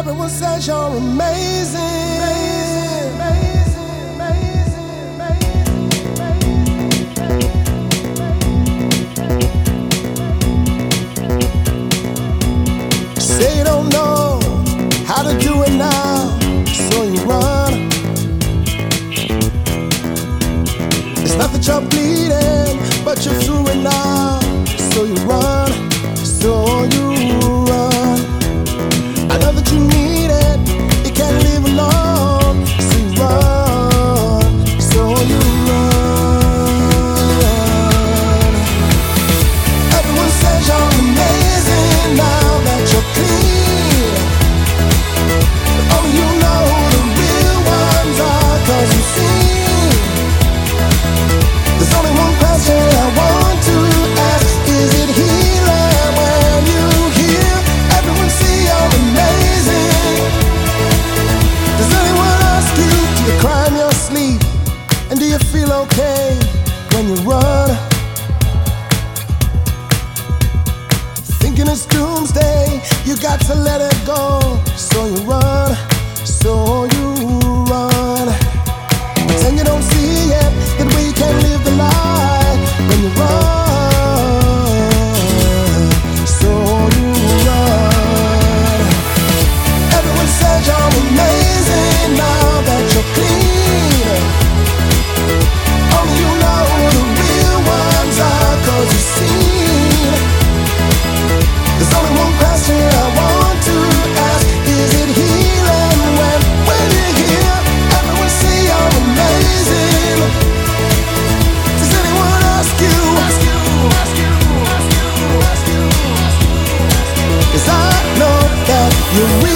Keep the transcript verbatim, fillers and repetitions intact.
Everyone says you're amazing. Amazing, amazing, amazing, amazing. Say you don't know how to do it now, so you run. It's not that you're bleeding, but you're through it now, so you run, so you run. I know that you need it, you can't live alone, so you run, so you run. Everyone says you're amazing now that you're clean, but only you know who the real ones are, 'cause you see. There's only one question I want to ask: is it healing when you hear everyone say you're amazing? Does anyone ask you, do you cry in your sleep? And do you feel okay when you run? Thinking it's doomsday, you got to let it go, so you run, so you run. Pretend you don't see it, that we can live the lie when you run, so you run. Everyone says you're amazing now that you're clean. Only you know who the real ones are, 'cause you've seen. There's only one question I want to ask: is it healing when, when you hear everyone say you're amazing? Does anyone ask you? Ask you, ask you, ask you, ask you, ask you. 'Cause I know that you're real.